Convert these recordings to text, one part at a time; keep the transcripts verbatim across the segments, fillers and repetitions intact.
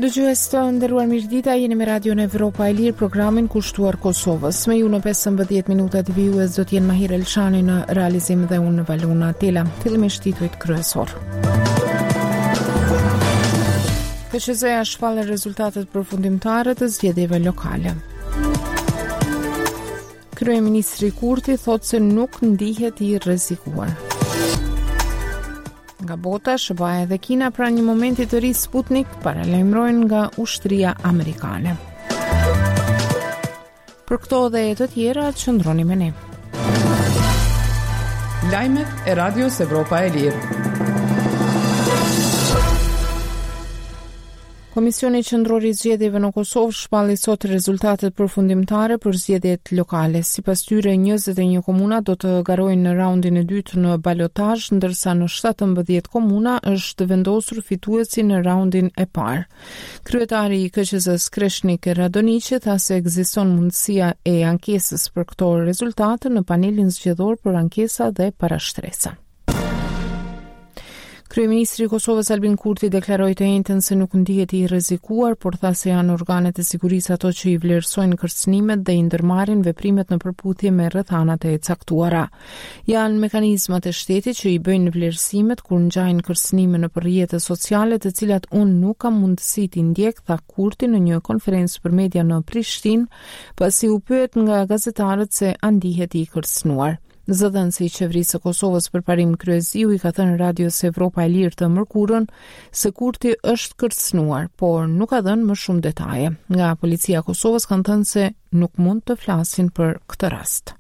Dëgjues të nderuar mirëdita, jeni me Radion Evropa e Lirë, programin kushtuar Kosovës. Me ju në pesëmbëdhjetë minuta të vijues do t'jenë Mahir Elshani në realizim dhe unë në Valona Tela. Fillimisht titujt kryesor. K Q Z-ja shfallë rezultatet përfundimtare të zgjedhjeve lokale. Kryeministri Kurti thotë se nuk ndihet i rrezikuar. Nga bota, S B A dhe Kina pra një momenti të ri Sputnik paralajmërojnë nga ushtria amerikane. Për këto dhe të tjera, qëndroni me ne. Lajmet e Radios Evropa e Lirë. Komisioni Qendror i Zgjedhjeve në Kosovë shpalli sot rezultatet përfundimtare për zgjedhjet lokale. Sipas tyre, njëzet e një komuna do të garojnë në raundin e dytë në balotazh, ndërsa në shtatëmbëdhjetë komuna është vendosur fituesi në raundin e parë. Kryetari i K Q Z-s Kreshnik Radoniqi tha se ekziston mundësia e ankesës për këto rezultate në panelin zgjedhor për ankesa dhe parashtresa. Kryeministri i Kosovës Albin Kurti deklaroi të njëjtën se nuk ndihet i rrezikuar, por tha se janë organet e sigurisë ato që i vlerësojnë kërcënimet dhe i ndërmarrin veprimet në përputhje me rrethanat e caktuara. Janë mekanizmat e shtetit që i bëjnë vlerësimet kur ngjajnë kërcënime në rrjete sociale, të cilat unë nuk kam mundësi t'i ndjek, tha Kurti në një konferencë për media në Prishtinë, pasi u pyet nga gazetarët se a ndihet i kërcënuar. Zëdhënësi i qeverisë së Kosovës përparim Kryeziu i ka thënë Radios Evropa e Lirë të mërkurën se Kurti është kërcënuar, por nuk ka dhënë më shumë detaje. Nga policia e Kosovës kanë thënë se nuk mund të flasin për këtë rast.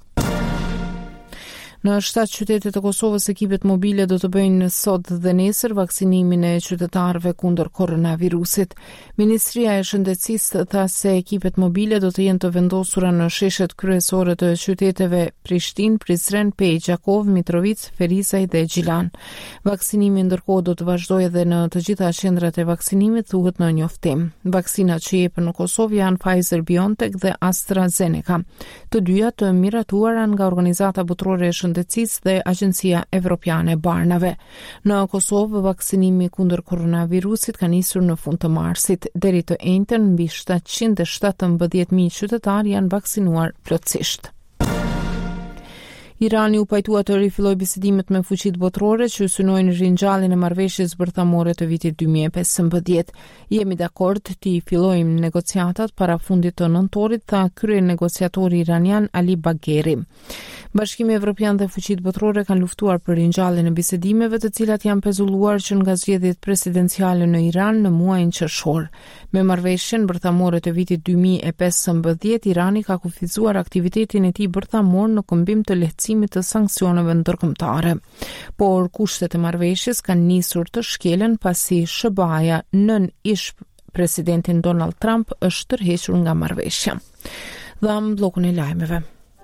Në shtatë qytete të Kosovës, ekipet mobile do të bëjnë sot dhe nesër vaksinimin e qytetarëve kundër koronavirusit. Ministria e Shëndetësisë tha se ekipet mobile do të jenë të vendosura në sheshet kryesore të qyteteve Prishtinë, Prizren, Pej, Gjakov, Mitrovic, Ferizaj dhe Gjilan. Vaksinimi ndërkohë do të vazhdojë edhe në të gjitha qendrat e vaksinimit, thuhet në njoftim. Vaksinat që jepen në Kosovë janë Pfizer-BioNTech dhe AstraZeneca. Të dyja të miratuara nga Organizata Botërore e Shëndetësisë dhe Agjencia Evropiane e Barnave. Në Kosovë, vaksinimi kundër koronavirusit ka nisur në fund të marsit. Deri të njëjtën, mbi shtatëqind e shtatëmbëdhjetë mijë qytetarë janë vaksinuar plotësisht. Irani u pajtua të rifilloj bisedimet me fuqit botërore që synojnë ringjalljen e marrëveshjes bërthamore të vitit dy mijë e pesëmbëdhjetë. Jemi dakord të fillojmë negociatat para fundit të nëntorit, tha krye negociatori iranian Ali Bagheri. Bashkimi Evropian dhe fuqit botërore kanë luftuar për ringjalljen e bisedimeve, të cilat janë pezulluar që nga zgjedhjet presidenciale në Iran në muajin qershor. Me marrëveshjen bërthamore të vitit dy mijë e pesëmbëdhjetë, Irani ka kufizuar aktivitetin e tij bërthamor në këmbim të lehtësimit të sanksioneve ndërkombëtare. Por kushtet e marrëveshjes kanë nisur të shkelen pasi S B A-ja nën ish presidentin Donald Trump është tërhequr nga marrëveshja. Dham bllokun e lajmeve.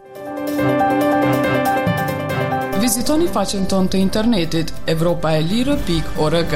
Vizitoni faqen tonë të internetit evropaelire pikë org.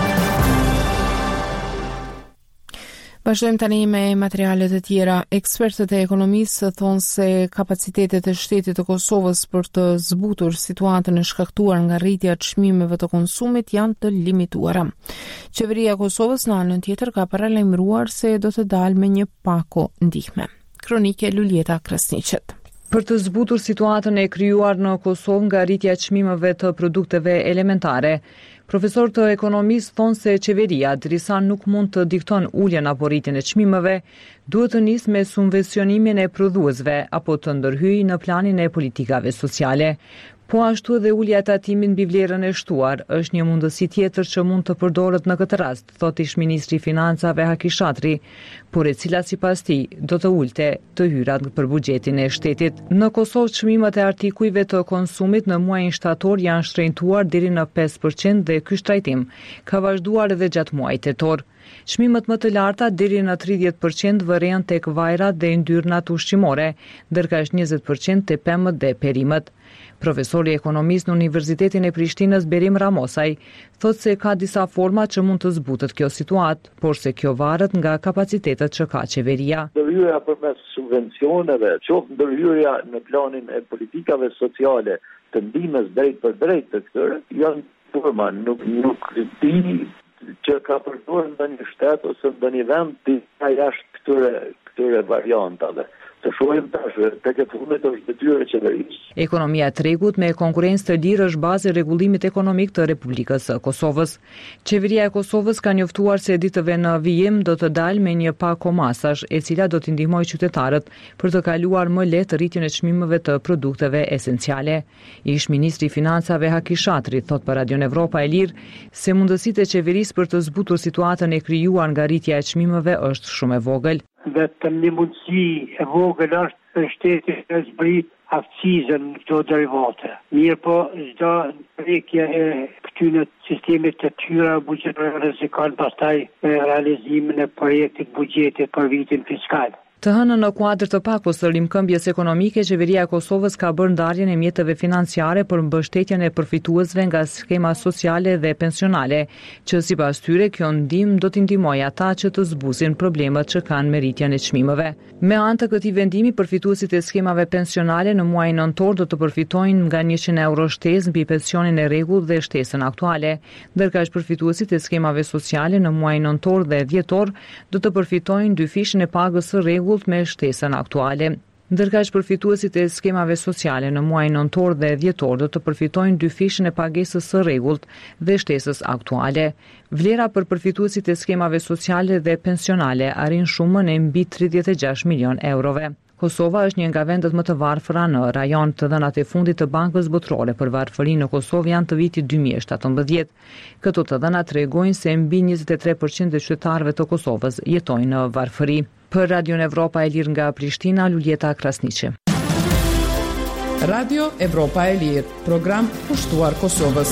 Vazhdojmë tani me materialet e tjera. Ekspertët e ekonomisë thonë se kapacitetet e shtetit të Kosovës për të zbutur situatën e shkaktuar nga rritja e çmimeve të konsumit janë të limituara. Qeveria e Kosovës në anën tjetër ka paralajmëruar se do të dalë me një pako ndihme. Kronike Luljeta Krasniqet. Për të zbutur situatën e krijuar në Kosovë nga rritja e çmimeve të produkteve elementare, profesor të ekonomisë thonë se qeveria, derisa nuk mund të dikton uljen apo rritjen e çmimeve, duhet të nisë me subvencionimin e prodhuesve apo të ndërhyjë në planin e politikave sociale. Po ashtu edhe ulja e tatimit mbi vlerën e shtuar është një mundësi tjetër që mund të përdoret në këtë rast, thot ish ministri i financave Haki Shatri, por e cila sipas tij do të ulte të hyrat për buxhetin e shtetit. Në Kosovë çmimet e artikujve të konsumit në muajin shtator janë shtrenjtuar deri në pesë përqind dhe ky shtrajtim ka vazhduar edhe gjatë muajit tetor. Çmimet më të larta deri në tridhjetë përqind vërejnë tek vajrat dhe yndyrnat ushqimore, ndërka është njëzet përqind te pemët dhe perimet. Profesori ekonomist në Universitetin e Prishtinës Berim Ramosaj thotë se ka disa forma që mund të zbutet kjo situatë, por se kjo varet nga kapacitetet që ka qeveria. Ndërhyrja përmes subvencioneve, qoftë ndërhyrja në planin e politikave sociale të ndihmës drejt për drejt të këtyre, janë forma, nuk nuk di që ka përdorur ndonjë shtet ose ndonjë vend disa jashtë këtyre këtyre variantave. Të shohim tash tek e fundit është detyrë e qeverisë. Ekonomia e tregut me konkurrencë të lirë është bazë e rregullimit ekonomik të Republikës së Kosovës. Qeveria e Kosovës ka njoftuar se ditëve në vijim do të dalë me një pako masash, e cila do t'i ndihmojë qytetarët për të kaluar më lehtë rritjen e çmimeve të produkteve esenciale. Ish ministri i Financave Haki Shatri thot për Radion Evropa e Lirë se mundësitë e qeverisë për të zbutur situatën e krijuar nga rritja e çmimeve është shumë e vogël. Vetëm një mundësi e vogël është e shtetit të zbrit akcizën në këto derivate. Mirë po, çdo prekje e këtyre sistemit të tyra buxhetore rrezikon pastaj realizimin e projektit buxhetit për vitin fiskal. Të hënën në kuadër të pakos të rimkëmbjes ekonomike, qeveria e Kosovës ka bërë ndarjen e mjeteve financiare për mbështetjen e përfituesve nga skema sociale dhe pensionale, që sipas tyre kjo ndihmë do t'i ndihmojë ata që të zbuzin problemet që kanë me rritjen e çmimeve. Me anë të këtij vendimi, përfituesit e skemave pensionale në muajin nëntor do të përfitojnë nga njëqind euro shtesë mbi pensionin e rregullt dhe shtesën aktuale, ndërkaq përfituesit e skemave sociale në muajin nëntor dhe dhjetor do të përfitojnë dyfishin e pagës së rregullt me shtesën aktuale. Ndërkaq përfituesit e skemave sociale në muajin nëntor dhe dhjetor do të përfitojnë dyfishin e pagesës së rregullt dhe shtesës aktuale. Vlera për përfituesit e skemave sociale dhe pensionale arrin shumën e mbi tridhjetë e gjashtë milion eurove. Kosova është një nga vendet më të varfëra në rajon. Të dhënat e fundit të Bankës Botërore për varfërinë në Kosovë janë të vitit dy mijë e shtatëmbëdhjetë. Këto të dhëna tregojnë se mbi njëzet e tre përqind e qytetarëve të Kosovës jetojnë në varfëri. Për Radion Evropa e Lirë nga Prishtina, Luljeta Krasniqi. Radio Evropa e Lirë, program pushtuar Kosovës.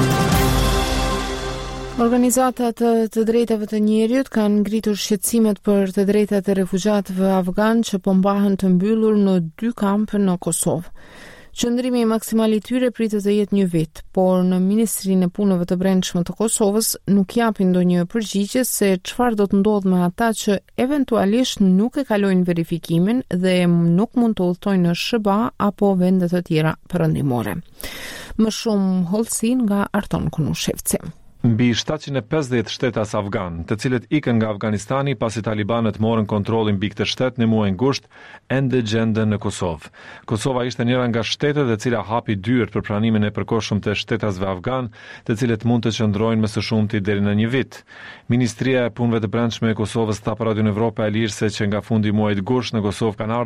Organizatat të drejtave të njerëzit kanë ngritur shqetësimet për të drejtat e refugjatëve afgan që po mbahen të mbyllur në dy kampe në Kosovë. Qëndrimi maksimal i tyre pritet të jetë një vit, por në Ministrinë e Punëve të Brendshme të Kosovës nuk japin ndonjë përgjigje se çfarë do të ndodhë me ata që eventualisht nuk e kalojnë verifikimin dhe nuk mund të udhtojnë në S B A apo vende të tjera perëndimore. Më shumë hollësi nga Arton Kunushevci. Mbi shtatëqind e pesëdhjetë shtetas afgan, të cilët ikën nga Afganistani pasi talibanët morën kontrollin mbi këtë shtet në muajin gusht, ende gjenden në Kosovë. Kosova ishte njëra nga shtetet e cila hapi dyert për pranimin e përkohshëm të shtetasve afgan, të cilët mund të qëndrojnë më së shumti deri në një vit. Ministria e Punëve të Brendshme e Kosovës tha për Radion Evropa e Lirë se që nga fundi i muajit gusht në Kosovë kanë